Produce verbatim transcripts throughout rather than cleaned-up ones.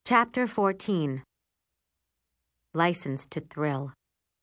Chapter fourteen. License to Thrill.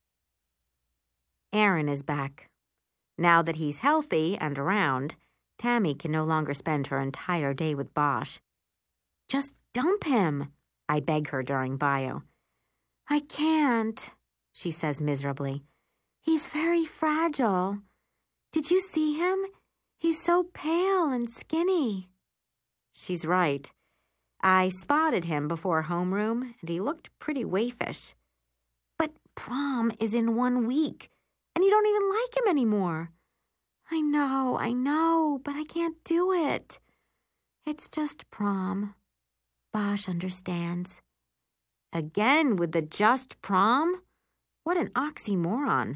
Aaron is back. Now that he's healthy and around, Tammy can no longer spend her entire day with Bosch. Just dump him, I beg her during bio. I can't, she says miserably. He's very fragile. Did you see him? He's so pale and skinny. She's right. I spotted him before homeroom, and he looked pretty waifish. But prom is in one week, and you don't even like him anymore. I know, I know, but I can't do it. It's just prom. Bosch understands. Again with the just prom? What an oxymoron.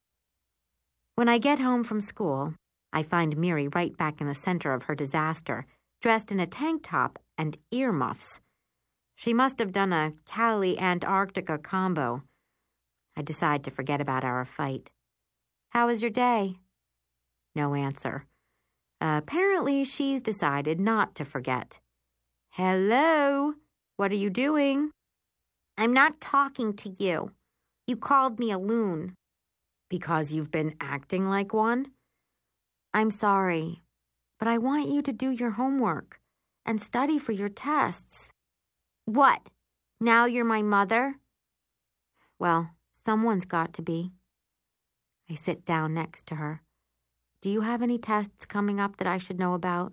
When I get home from school, I find Miri right back in the center of her disaster, dressed in a tank top and earmuffs. She must have done a Cali-Antarctica combo. I decide to forget about our fight. How was your day? No answer. Uh, apparently, she's decided not to forget. Hello? What are you doing? I'm not talking to you. You called me a loon. Because you've been acting like one? I'm sorry, but I want you to do your homework and study for your tests. What? Now you're my mother? Well, someone's got to be. I sit down next to her. Do you have any tests coming up that I should know about?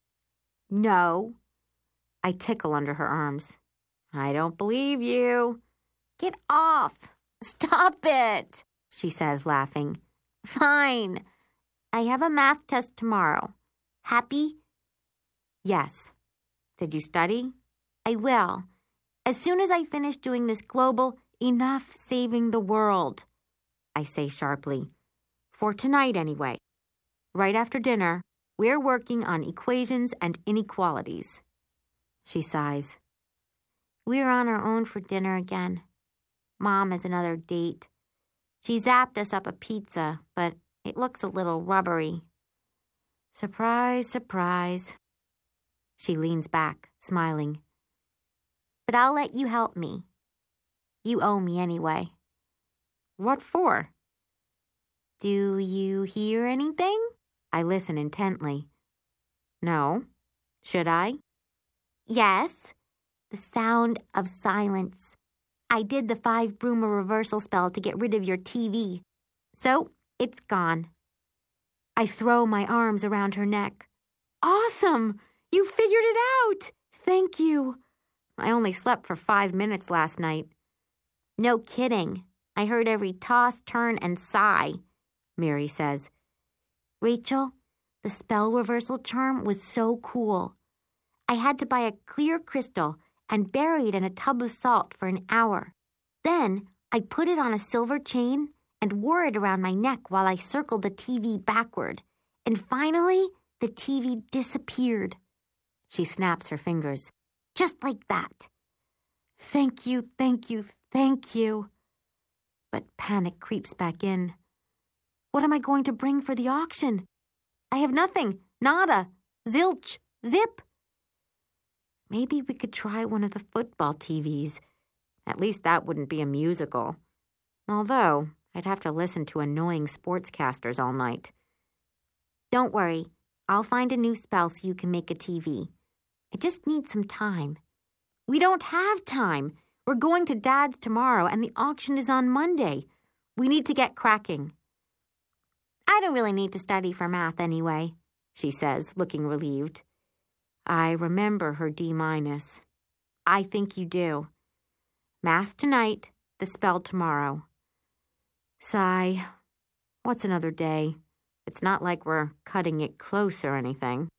No. I tickle under her arms. I don't believe you. Get off. Stop it, she says, laughing. Fine. I have a math test tomorrow. Happy? Yes. Did you study? I will. As soon as I finish doing this global enough saving the world, I say sharply. For tonight, anyway. Right after dinner, we're working on equations and inequalities. She sighs. We're on our own for dinner again. Mom has another date. She zapped us up a pizza, but it looks a little rubbery. Surprise, surprise. She leans back, smiling. But I'll let you help me. You owe me anyway. What for? Do you hear anything? I listen intently. No. Should I? Yes. The sound of silence. I did the five Bruma reversal spell to get rid of your T V. So, it's gone. I throw my arms around her neck. Awesome! You figured it out! Thank you. I only slept for five minutes last night. No kidding. I heard every toss, turn, and sigh, Miri says. Rachel, the spell reversal charm was so cool. I had to buy a clear crystal and bury it in a tub of salt for an hour. Then I put it on a silver chain and wore it around my neck while I circled the T V backward. And finally, the T V disappeared. She snaps her fingers. Just like that. Thank you, thank you, thank you. But panic creeps back in. What am I going to bring for the auction? I have nothing. Nada. Zilch. Zip. Maybe we could try one of the football T Vs. At least that wouldn't be a musical. Although, I'd have to listen to annoying sportscasters all night. Don't worry. I'll find a new spell so you can make a T V. I just need some time. We don't have time. We're going to Dad's tomorrow, and the auction is on Monday. We need to get cracking. I don't really need to study for math anyway, she says, looking relieved. I remember her D minus. I think you do. Math tonight, the spell tomorrow. Sigh. What's another day? It's not like we're cutting it close or anything.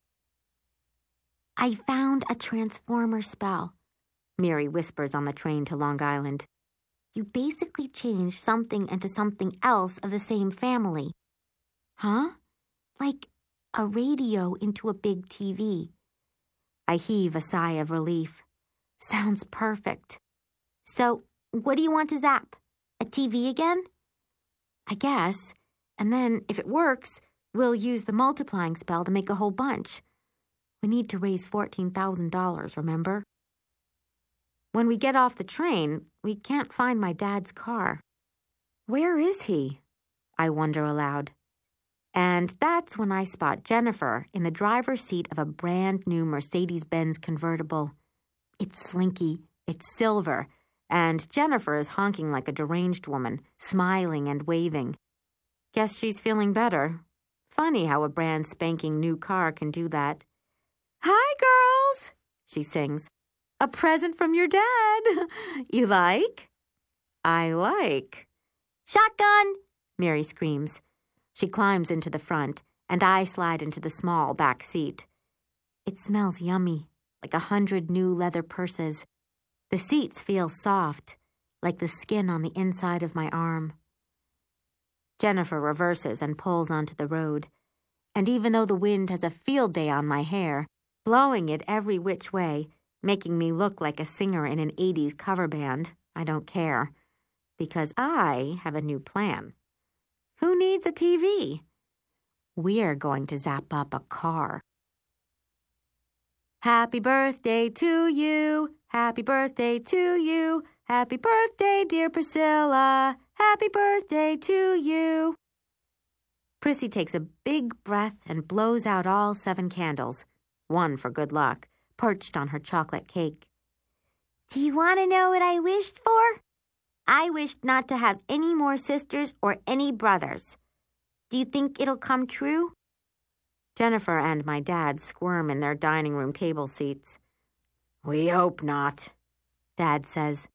I found a transformer spell, Miri whispers on the train to Long Island. You basically change something into something else of the same family. Huh? Like a radio into a big T V. I heave a sigh of relief. Sounds perfect. So, what do you want to zap? A T V again? I guess. And then, if it works, we'll use the multiplying spell to make a whole bunch. We need to raise fourteen thousand dollars, remember? When we get off the train, we can't find my dad's car. Where is he? I wonder aloud. And that's when I spot Jennifer in the driver's seat of a brand new Mercedes-Benz convertible. It's slinky, it's silver, and Jennifer is honking like a deranged woman, smiling and waving. Guess she's feeling better. Funny how a brand spanking new car can do that. "Hi, girls," she sings. "A present from your dad. You like?" "I like." "Shotgun," Mary screams. She climbs into the front, and I slide into the small back seat. It smells yummy, like a hundred new leather purses. The seats feel soft, like the skin on the inside of my arm. Jennifer reverses and pulls onto the road, and even though the wind has a field day on my hair, blowing it every which way, making me look like a singer in an eighties cover band, I don't care, because I have a new plan. Who needs a T V? We're going to zap up a car. Happy birthday to you, happy birthday to you, happy birthday, dear Priscilla, happy birthday to you. Prissy takes a big breath and blows out all seven candles, one for good luck, perched on her chocolate cake. "Do you want to know what I wished for? I wished not to have any more sisters or any brothers. Do you think it'll come true?" Jennifer and my dad squirm in their dining room table seats. "We hope not," Dad says.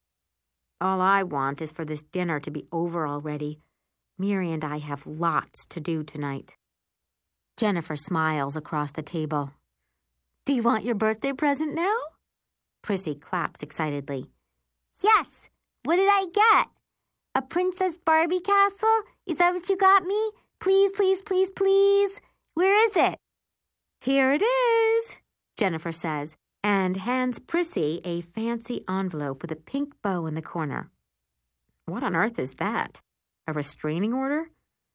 "All I want is for this dinner to be over already. Miri and I have lots to do tonight." Jennifer smiles across the table. "Do you want your birthday present now?" Prissy claps excitedly. "Yes! What did I get? A Princess Barbie castle? Is that what you got me? Please, please, please, please. Where is it?" "Here it is," Jennifer says, and hands Prissy a fancy envelope with a pink bow in the corner. What on earth is that? A restraining order?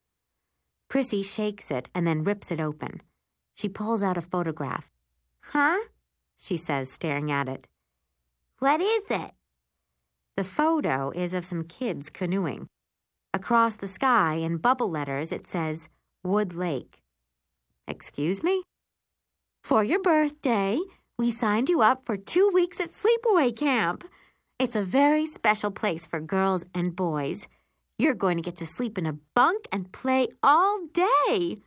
Prissy shakes it and then rips it open. She pulls out a photograph. "Huh?" she says, staring at it. "What is it?" The photo is of some kids canoeing. Across the sky, in bubble letters, it says, Wood Lake. Excuse me? "For your birthday, we signed you up for two weeks at Sleepaway Camp. It's a very special place for girls and boys. You're going to get to sleep in a bunk and play all day."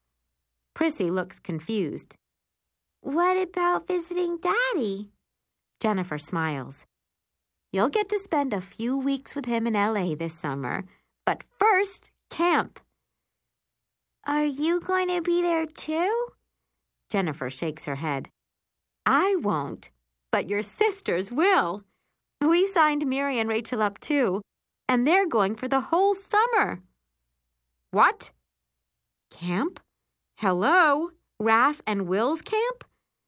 Prissy looks confused. "What about visiting Daddy?" Jennifer smiles. "You'll get to spend a few weeks with him in L A this summer. But first, camp." "Are you going to be there too?" Jennifer shakes her head. "I won't, but your sisters will. We signed Miri and Rachel up too, and they're going for the whole summer." "What? Camp? Hello? Raph and Will's camp?"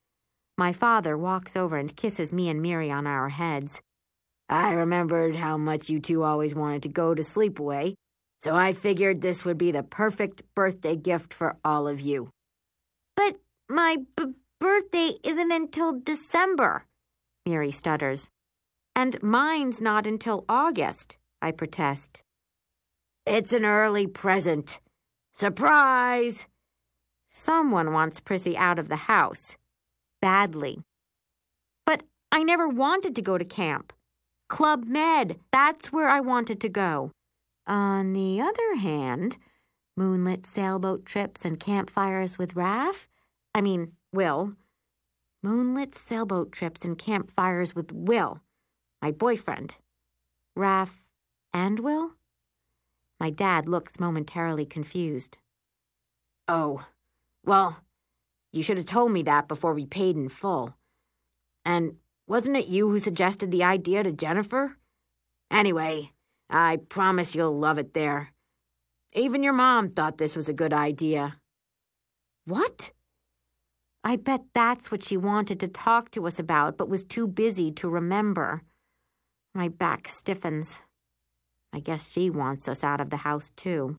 My father walks over and kisses me and Miri on our heads. "I remembered how much you two always wanted to go to Sleepaway, so I figured this would be the perfect birthday gift for all of you." "But my b- birthday isn't until December," Miri stutters. "And mine's not until August," I protest. "It's an early present. Surprise!" Someone wants Prissy out of the house. Badly. "But I never wanted to go to camp. Club Med, that's where I wanted to go." On the other hand, moonlit sailboat trips and campfires with Raph? I mean, Will. Moonlit sailboat trips and campfires with Will, my boyfriend. Raph and Will? My dad looks momentarily confused. "Oh, well, you should have told me that before we paid in full. And wasn't it you who suggested the idea to Jennifer? Anyway, I promise you'll love it there. Even your mom thought this was a good idea." "What?" I bet that's what she wanted to talk to us about, but was too busy to remember. My back stiffens. I guess she wants us out of the house, too.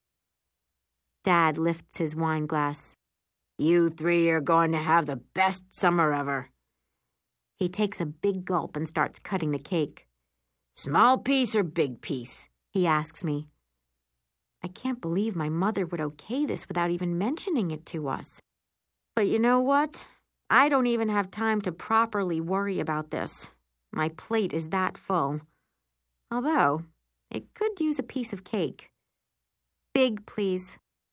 Dad lifts his wine glass. "You three are going to have the best summer ever." He takes a big gulp and starts cutting the cake. Small piece or big piece? He asks me. I can't believe my mother would okay this without even mentioning it to us. But you know what? I don't even have time to properly worry about this. My plate is that full. Although, it could use a piece of cake. Big, please.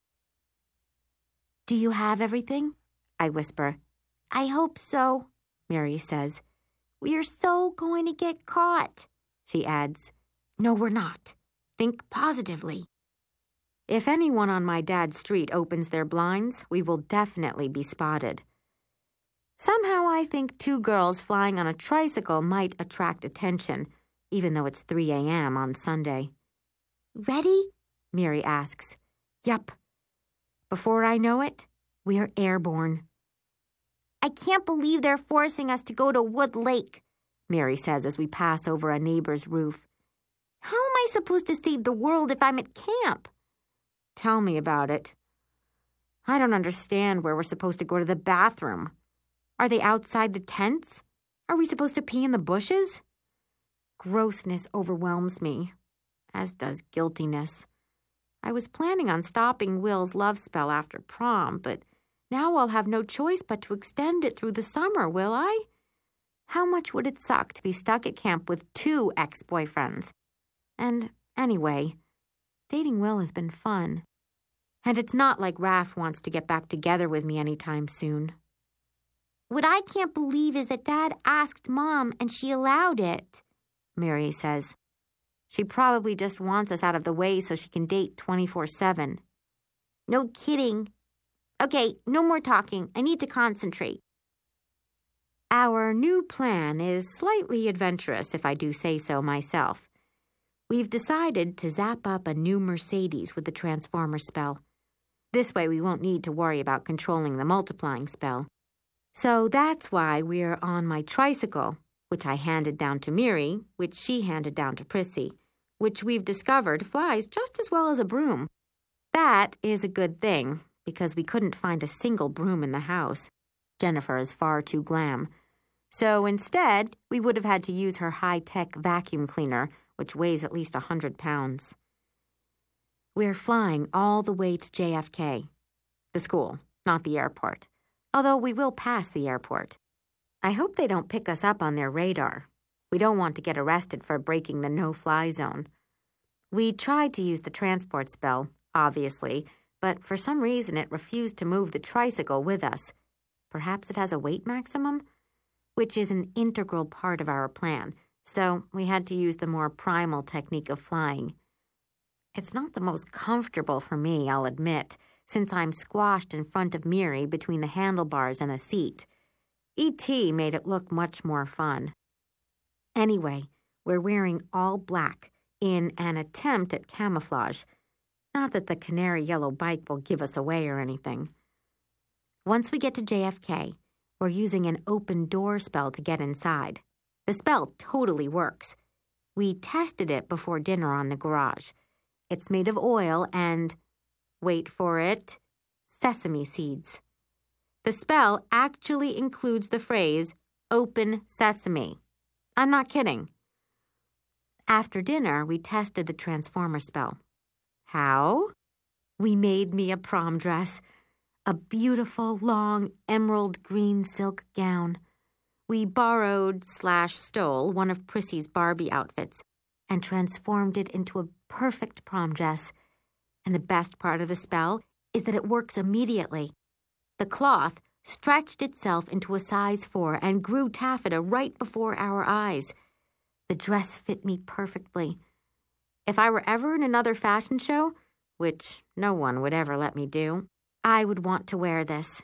Do you have everything? I whisper. I hope so, Mary says. We are so going to get caught, she adds. No, we're not. Think positively. If anyone on my dad's street opens their blinds, we will definitely be spotted. Somehow I think two girls flying on a tricycle might attract attention, even though it's three a.m. on Sunday. Ready? Mary asks. Yup. Before I know it, we're airborne. I can't believe they're forcing us to go to Wood Lake, Mary says as we pass over a neighbor's roof. How am I supposed to save the world if I'm at camp? Tell me about it. I don't understand where we're supposed to go to the bathroom. Are they outside the tents? Are we supposed to pee in the bushes? Grossness overwhelms me, as does guiltiness. I was planning on stopping Will's love spell after prom, but now I'll have no choice but to extend it through the summer, will I? How much would it suck to be stuck at camp with two ex-boyfriends? And anyway, dating Will has been fun. And it's not like Raph wants to get back together with me anytime soon. What I can't believe is that Dad asked Mom and she allowed it, Mary says. She probably just wants us out of the way so she can date twenty-four seven. No kidding. Okay, no more talking. I need to concentrate. Our new plan is slightly adventurous, if I do say so myself. We've decided to zap up a new Mercedes with the transformer spell. This way we won't need to worry about controlling the multiplying spell. So that's why we're on my tricycle, which I handed down to Miri, which she handed down to Prissy, which we've discovered flies just as well as a broom. That is a good thing, because we couldn't find a single broom in the house. Jennifer is far too glam. So instead, we would have had to use her high-tech vacuum cleaner, which weighs at least a hundred pounds. We're flying all the way to J F K, the school, not the airport, although we will pass the airport. I hope they don't pick us up on their radar. We don't want to get arrested for breaking the no-fly zone. We tried to use the transport spell, obviously, but for some reason it refused to move the tricycle with us. Perhaps it has a weight maximum, which is an integral part of our plan, so we had to use the more primal technique of flying. It's not the most comfortable for me, I'll admit, since I'm squashed in front of Miri between the handlebars and the seat. E T made it look much more fun. Anyway, we're wearing all black in an attempt at camouflage. Not that the canary yellow bike will give us away or anything. Once we get to J F K, we're using an open door spell to get inside. The spell totally works. We tested it before dinner on the garage. It's made of oil and, wait for it, sesame seeds. The spell actually includes the phrase, open sesame. I'm not kidding. After dinner, we tested the transformer spell. How? We made me a prom dress, a beautiful, long, emerald green silk gown. We borrowed slash stole one of Prissy's Barbie outfits and transformed it into a perfect prom dress. And the best part of the spell is that it works immediately. The cloth stretched itself into a size four and grew taffeta right before our eyes. The dress fit me perfectly. If I were ever in another fashion show, which no one would ever let me do, I would want to wear this.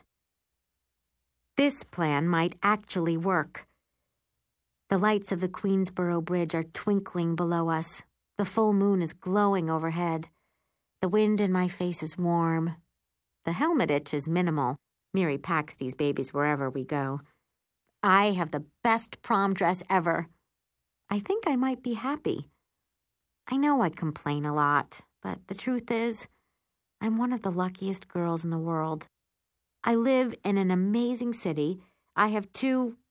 This plan might actually work. The lights of the Queensboro Bridge are twinkling below us. The full moon is glowing overhead. The wind in my face is warm. The helmet itch is minimal. Miri packs these babies wherever we go. I have the best prom dress ever. I think I might be happy. I know I complain a lot, but the truth is, I'm one of the luckiest girls in the world. I live in an amazing city. I have two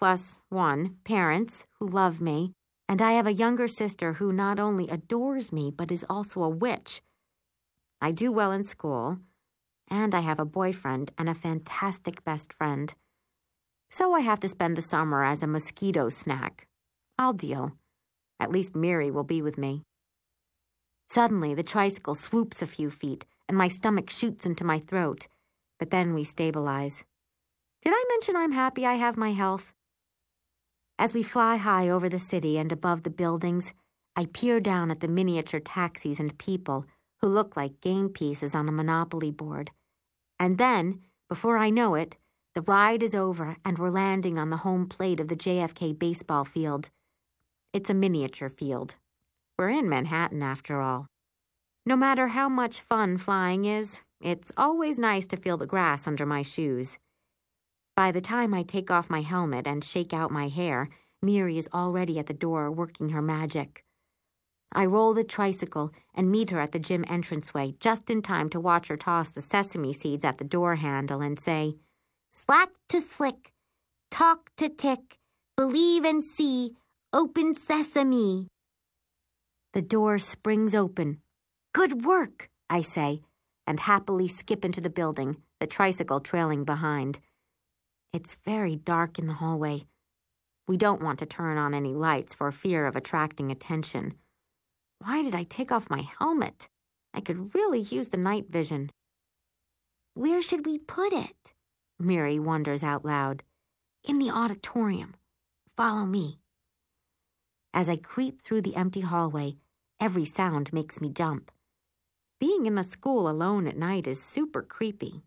plus one, parents who love me, and I have a younger sister who not only adores me but is also a witch. I do well in school, and I have a boyfriend and a fantastic best friend. So I have to spend the summer as a mosquito snack. I'll deal. At least Miri will be with me. Suddenly, the tricycle swoops a few feet, and my stomach shoots into my throat. But then we stabilize. Did I mention I'm happy I have my health? As we fly high over the city and above the buildings, I peer down at the miniature taxis and people who look like game pieces on a Monopoly board. And then, before I know it, the ride is over and we're landing on the home plate of the J F K baseball field. It's a miniature field. We're in Manhattan, after all. No matter how much fun flying is, it's always nice to feel the grass under my shoes. By the time I take off my helmet and shake out my hair, Miri is already at the door working her magic. I roll the tricycle and meet her at the gym entranceway just in time to watch her toss the sesame seeds at the door handle and say, "Slack to slick, talk to tick, believe and see, open sesame." The door springs open. "Good work," I say, and happily skip into the building, the tricycle trailing behind. It's very dark in the hallway. We don't want to turn on any lights for fear of attracting attention. Why did I take off my helmet? I could really use the night vision. "Where should we put it?" Miri wonders out loud. "In the auditorium. Follow me." As I creep through the empty hallway, every sound makes me jump. Being in the school alone at night is super creepy.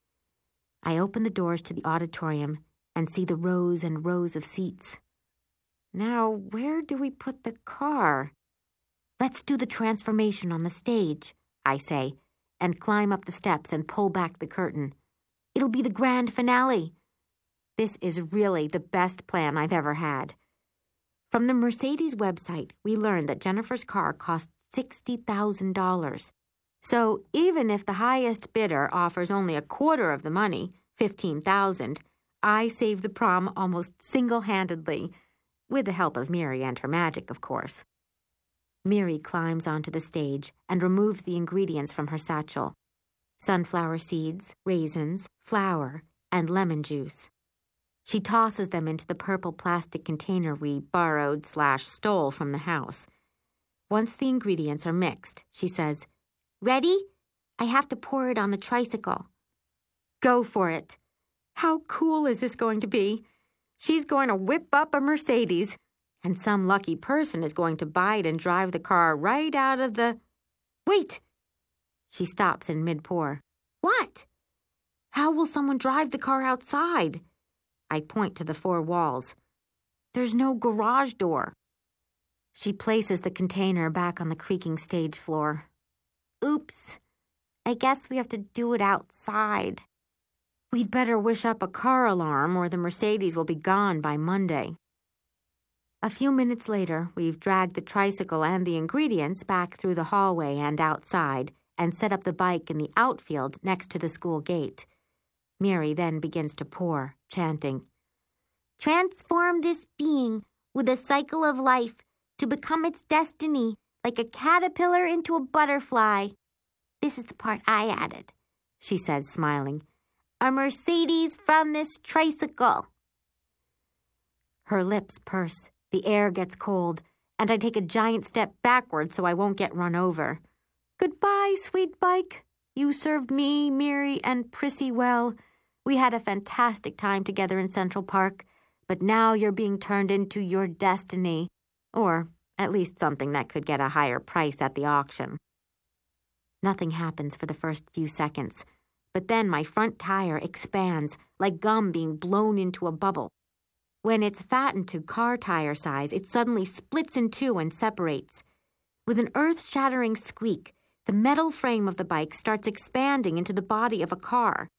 I open the doors to the auditorium and see the rows and rows of seats. Now, where do we put the car? "Let's do the transformation on the stage," I say, and climb up the steps and pull back the curtain. It'll be the grand finale. This is really the best plan I've ever had. From the Mercedes website, we learned that Jennifer's car cost sixty thousand dollars. So even if the highest bidder offers only a quarter of the money, fifteen thousand dollars, I save the prom almost single-handedly, with the help of Miri and her magic, of course. Miri climbs onto the stage and removes the ingredients from her satchel. Sunflower seeds, raisins, flour, and lemon juice. She tosses them into the purple plastic container we borrowed slash stole from the house. Once the ingredients are mixed, she says, "Ready? I have to pour it on the tricycle." Go for it. How cool is this going to be? She's going to whip up a Mercedes, and some lucky person is going to buy it and drive the car right out of the... Wait! She stops in mid-pour. What? How will someone drive the car outside? I point to the four walls. There's no garage door. She places the container back on the creaking stage floor. Oops. I guess we have to do it outside. We'd better wish up a car alarm or the Mercedes will be gone by Monday. A few minutes later, we've dragged the tricycle and the ingredients back through the hallway and outside and set up the bike in the outfield next to the school gate. Miri then begins to pour, chanting, "Transform this being with a cycle of life to become its destiny, like a caterpillar into a butterfly." This is the part I added, she says, smiling. "A Mercedes from this tricycle." Her lips purse, the air gets cold, and I take a giant step backward so I won't get run over. Goodbye, sweet bike. You served me, Miri, and Prissy well. We had a fantastic time together in Central Park, but now you're being turned into your destiny, or at least something that could get a higher price at the auction. Nothing happens for the first few seconds, but then my front tire expands like gum being blown into a bubble. When it's fattened to car tire size, it suddenly splits in two and separates. With an earth-shattering squeak, the metal frame of the bike starts expanding into the body of a car.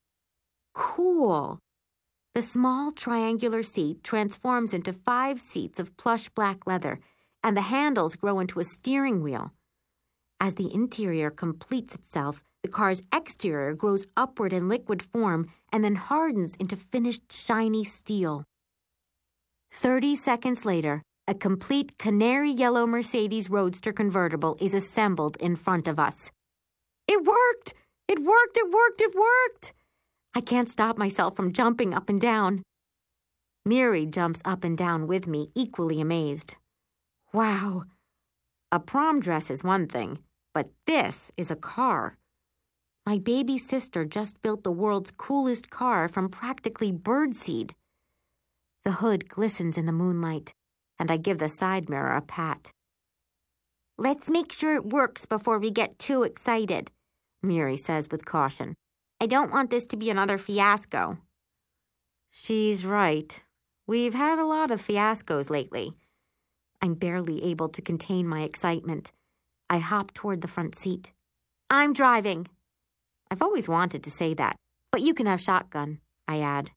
Cool. The small triangular seat transforms into five seats of plush black leather, and the handles grow into a steering wheel. As the interior completes itself, the car's exterior grows upward in liquid form and then hardens into finished shiny steel. Thirty seconds later, a complete canary yellow Mercedes Roadster convertible is assembled in front of us. It worked! It worked! It worked! It worked! I can't stop myself from jumping up and down. Miri jumps up and down with me, equally amazed. Wow! A prom dress is one thing, but this is a car. My baby sister just built the world's coolest car from practically birdseed. The hood glistens in the moonlight, and I give the side mirror a pat. Let's make sure it works before we get too excited, Miri says with caution. I don't want this to be another fiasco. She's right. We've had a lot of fiascos lately. I'm barely able to contain my excitement. I hop toward the front seat. I'm driving. I've always wanted to say that, but you can have shotgun, I add.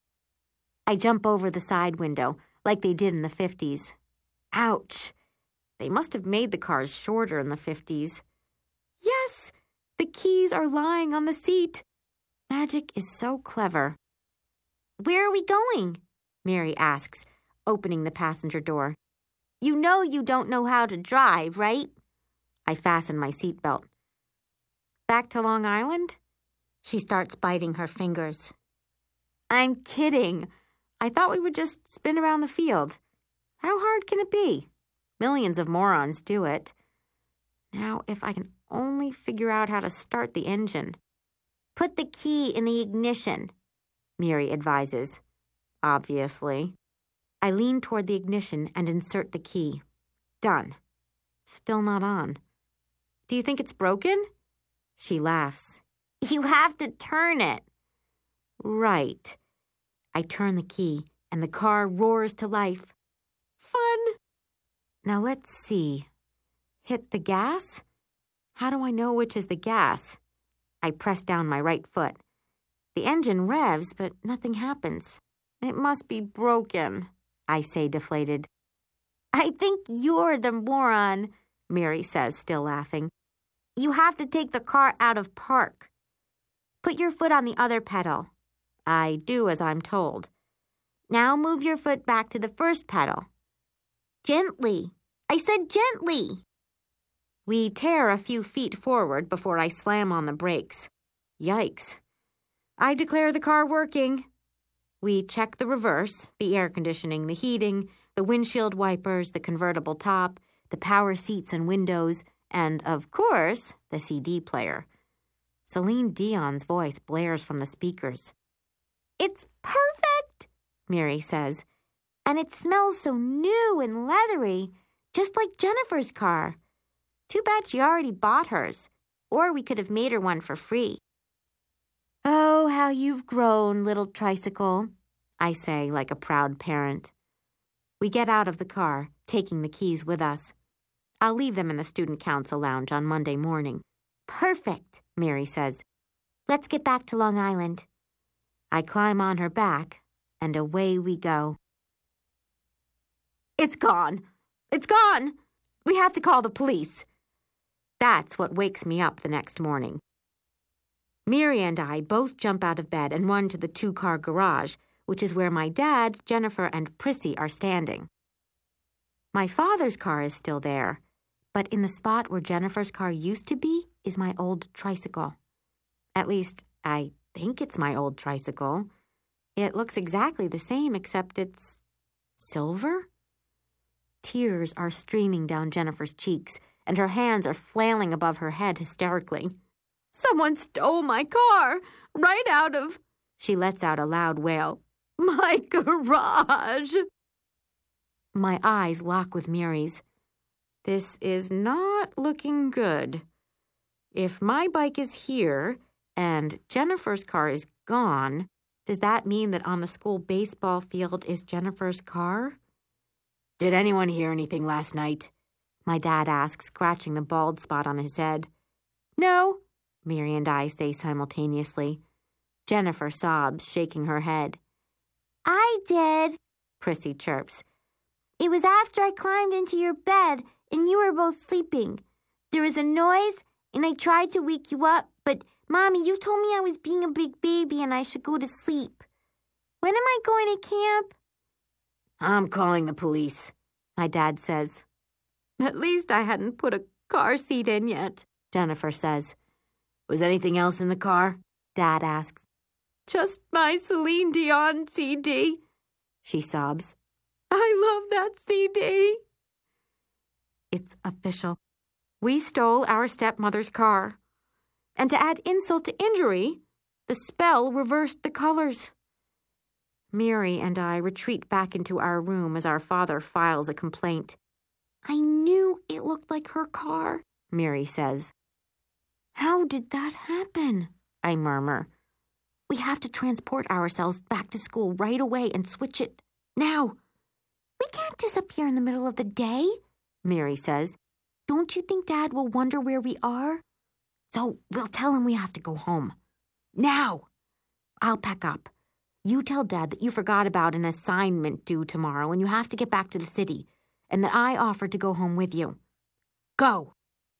I jump over the side window, like they did in the fifties. Ouch! They must have made the cars shorter in the fifties. Yes! The keys are lying on the seat. Magic is so clever. Where are we going? Miri asks, opening the passenger door. You know you don't know how to drive, right? I fasten my seatbelt. Back to Long Island? She starts biting her fingers. I'm kidding. I thought we would just spin around the field. How hard can it be? Millions of morons do it. Now, if I can only figure out how to start the engine. Put the key in the ignition, Miri advises. Obviously. I lean toward the ignition and insert the key. Done. Still not on. Do you think it's broken? She laughs. You have to turn it. Right. I turn the key, and the car roars to life. Fun. Now let's see. Hit the gas? How do I know which is the gas? I press down my right foot. The engine revs, but nothing happens. It must be broken, I say, deflated. I think you're the moron, Miri says, still laughing. You have to take the car out of park. Put your foot on the other pedal. I do as I'm told. Now move your foot back to the first pedal. Gently. I said gently. We tear a few feet forward before I slam on the brakes. Yikes. I declare the car working. We check the reverse, the air conditioning, the heating, the windshield wipers, the convertible top, the power seats and windows, and, of course, the C D player. Celine Dion's voice blares from the speakers. It's perfect, Miri says. And it smells so new and leathery, just like Jennifer's car. Too bad she already bought hers, or we could have made her one for free. Oh, how you've grown, little tricycle, I say like a proud parent. We get out of the car, taking the keys with us. I'll leave them in the student council lounge on Monday morning. Perfect, Miri says. Let's get back to Long Island. I climb on her back, and away we go. It's gone. It's gone. We have to call the police. That's what wakes me up the next morning. Miri and I both jump out of bed and run to the two-car garage, which is where my dad, Jennifer, and Prissy are standing. My father's car is still there, but in the spot where Jennifer's car used to be is my old tricycle. At least, I think it's my old tricycle. It looks exactly the same, except it's silver? Tears are streaming down Jennifer's cheeks, and her hands are flailing above her head hysterically. Someone stole my car, right out of... She lets out a loud wail. My garage! My eyes lock with Miri's. This is not looking good. If my bike is here and Jennifer's car is gone, does that mean that on the school baseball field is Jennifer's car? Did anyone hear anything last night? My dad asks, scratching the bald spot on his head. No, Miri and I say simultaneously. Jennifer sobs, shaking her head. I did, Prissy chirps. It was after I climbed into your bed and you were both sleeping. There was a noise and I tried to wake you up, but Mommy, you told me I was being a big baby and I should go to sleep. When am I going to camp? I'm calling the police, my dad says. At least I hadn't put a car seat in yet, Jennifer says. Was anything else in the car? Dad asks. Just my Celine Dion C D, she sobs. I love that C D. It's official. We stole our stepmother's car. And to add insult to injury, the spell reversed the colors. Mary and I retreat back into our room as our father files a complaint. I knew it looked like her car, Mary says. How did that happen? I murmur. We have to transport ourselves back to school right away and switch it now. We can't disappear in the middle of the day, Mary says. Don't you think Dad will wonder where we are? So we'll tell him we have to go home. Now! I'll pack up. You tell Dad that you forgot about an assignment due tomorrow and you have to get back to the city, and that I offered to go home with you. Go!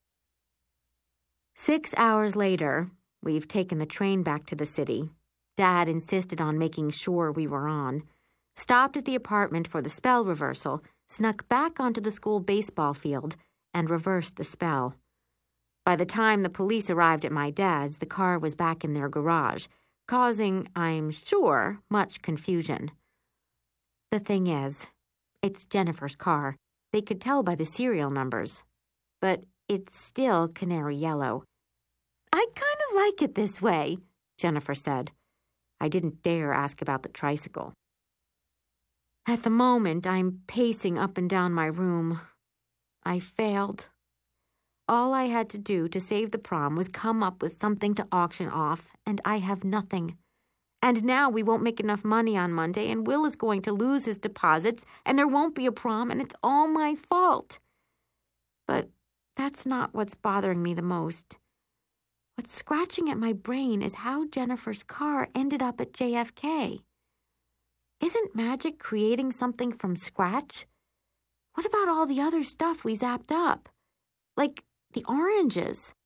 Six hours later, we've taken the train back to the city. Dad insisted on making sure we were on, stopped at the apartment for the spell reversal, snuck back onto the school baseball field, and reversed the spell. By the time the police arrived at my dad's, the car was back in their garage, causing, I'm sure, much confusion. The thing is, it's Jennifer's car. They could tell by the serial numbers. But it's still canary yellow. I kind of like it this way, Jennifer said. I didn't dare ask about the tricycle. At the moment, I'm pacing up and down my room. I failed. All I had to do to save the prom was come up with something to auction off, and I have nothing. And now we won't make enough money on Monday, and Will is going to lose his deposits, and there won't be a prom, and it's all my fault. But that's not what's bothering me the most. What's scratching at my brain is how Jennifer's car ended up at J F K. Isn't magic creating something from scratch? What about all the other stuff we zapped up? Like the oranges.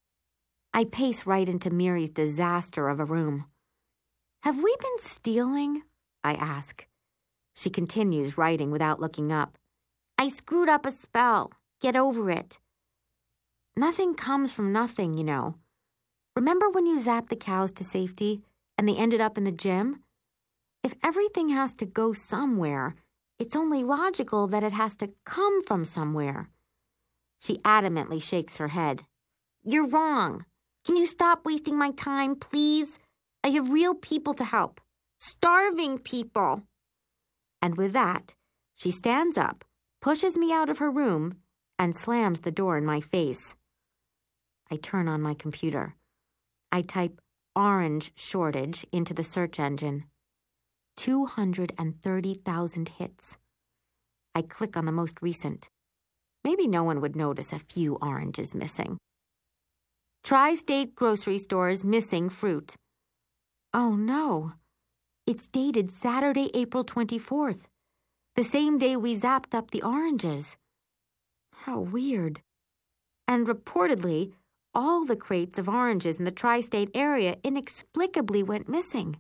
I pace right into Mary's disaster of a room. Have we been stealing? I ask. She continues writing without looking up. I screwed up a spell. Get over it. Nothing comes from nothing, you know. Remember when you zapped the cows to safety and they ended up in the gym? If everything has to go somewhere, it's only logical that it has to come from somewhere. She adamantly shakes her head. You're wrong. Can you stop wasting my time, please? I have real people to help. Starving people. And with that, she stands up, pushes me out of her room, and slams the door in my face. I turn on my computer. I type orange shortage into the search engine. two hundred thirty thousand hits. I click on the most recent. Maybe no one would notice a few oranges missing. Tri-State grocery stores missing fruit. Oh no. It's dated Saturday, April twenty-fourth, the same day we zapped up the oranges. How weird. And reportedly, all the crates of oranges in the tri-state area inexplicably went missing.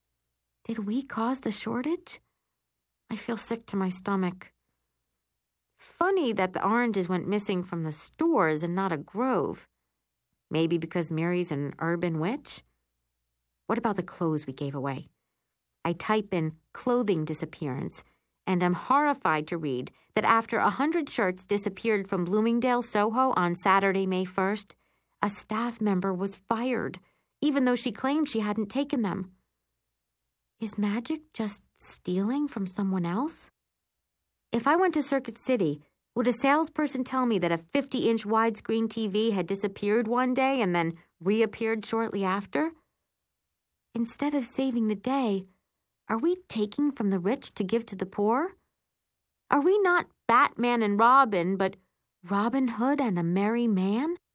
Did we cause the shortage? I feel sick to my stomach. Funny that the oranges went missing from the stores and not a grove. Maybe because Mary's an urban witch? What about the clothes we gave away? I type in clothing disappearance, and I'm horrified to read that after a hundred shirts disappeared from Bloomingdale, Soho on Saturday, May first, a staff member was fired, even though she claimed she hadn't taken them. Is magic just stealing from someone else? If I went to Circuit City, would a salesperson tell me that a fifty-inch widescreen T V had disappeared one day and then reappeared shortly after? Instead of saving the day, are we taking from the rich to give to the poor? Are we not Batman and Robin, but Robin Hood and a merry man?